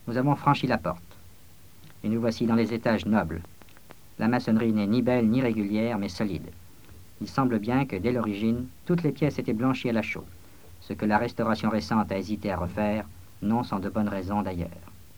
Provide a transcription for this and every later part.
Nous avons franchi la porte. Et nous voici dans les étages nobles. La maçonnerie n'est ni belle ni régulière, mais solide. Il semble bien que, dès l'origine, toutes les pièces étaient blanchies à la chaux, ce que la restauration récente a hésité à refaire, non sans de bonnes raisons d'ailleurs.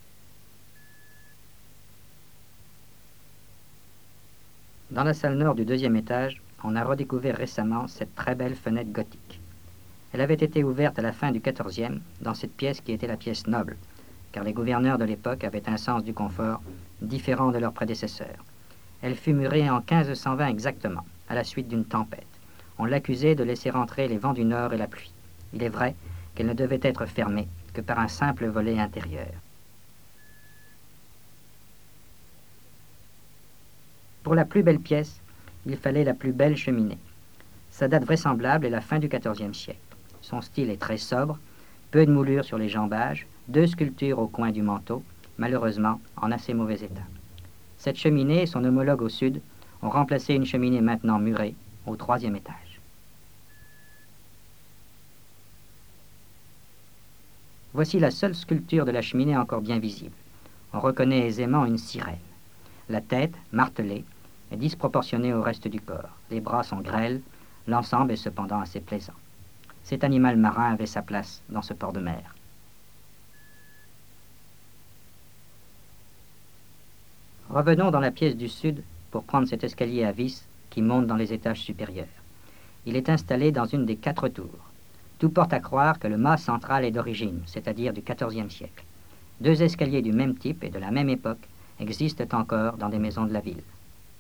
Dans la salle nord du deuxième étage, on a redécouvert récemment cette très belle fenêtre gothique. Elle avait été ouverte à la fin du XIVe, dans cette pièce qui était la pièce noble, car les gouverneurs de l'époque avaient un sens du confort différent de leurs prédécesseurs. Elle fut murée en 1520 exactement, à la suite d'une tempête. On l'accusait de laisser entrer les vents du nord et la pluie. Il est vrai qu'elle ne devait être fermée que par un simple volet intérieur. Pour la plus belle pièce, il fallait la plus belle cheminée. Sa date vraisemblable est la fin du XIVe siècle. Son style est très sobre, peu de moulures sur les jambages, 2 sculptures au coin du manteau, malheureusement en assez mauvais état. Cette cheminée et son homologue au sud ont remplacé une cheminée maintenant murée au 3e étage. Voici la seule sculpture de la cheminée encore bien visible. On reconnaît aisément une sirène. La tête, martelée, est disproportionnée au reste du corps. Les bras sont grêles, l'ensemble est cependant assez plaisant. Cet animal marin avait sa place dans ce port de mer. Revenons dans la pièce du sud pour prendre cet escalier à vis qui monte dans les étages supérieurs. Il est installé dans une des 4 tours. Tout porte à croire que le mât central est d'origine, c'est-à-dire du XIVe siècle. 2 escaliers du même type et de la même époque existent encore dans des maisons de la ville.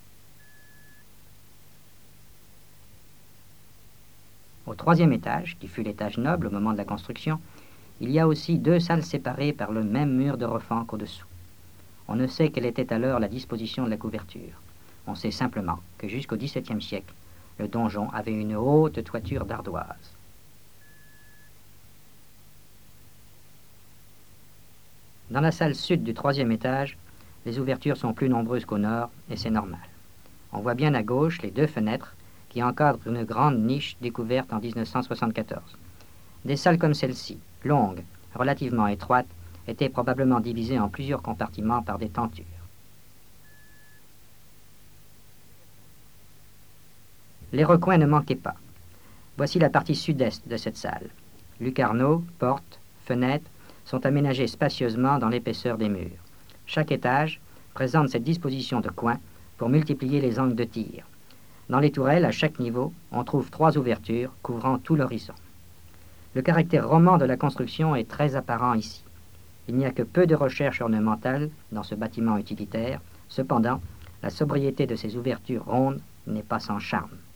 Au 3e étage, qui fut l'étage noble au moment de la construction, il y a aussi 2 salles séparées par le même mur de refend qu'au-dessous. On ne sait quelle était alors la disposition de la couverture. On sait simplement que jusqu'au XVIIe siècle, le donjon avait une haute toiture d'ardoise. Dans la salle sud du 3e étage, les ouvertures sont plus nombreuses qu'au nord, et c'est normal. On voit bien à gauche les 2 fenêtres qui encadrent une grande niche découverte en 1974. Des salles comme celle-ci, longues, relativement étroites, étaient probablement divisées en plusieurs compartiments par des tentures. Les recoins ne manquaient pas. Voici la partie sud-est de cette salle. Lucarneaux, portes, fenêtres sont aménagés spacieusement dans l'épaisseur des murs. Chaque étage présente cette disposition de coins pour multiplier les angles de tir. Dans les tourelles, à chaque niveau, on trouve 3 ouvertures couvrant tout l'horizon. Le caractère roman de la construction est très apparent ici. Il n'y a que peu de recherche ornementale dans ce bâtiment utilitaire. Cependant, la sobriété de ces ouvertures rondes n'est pas sans charme.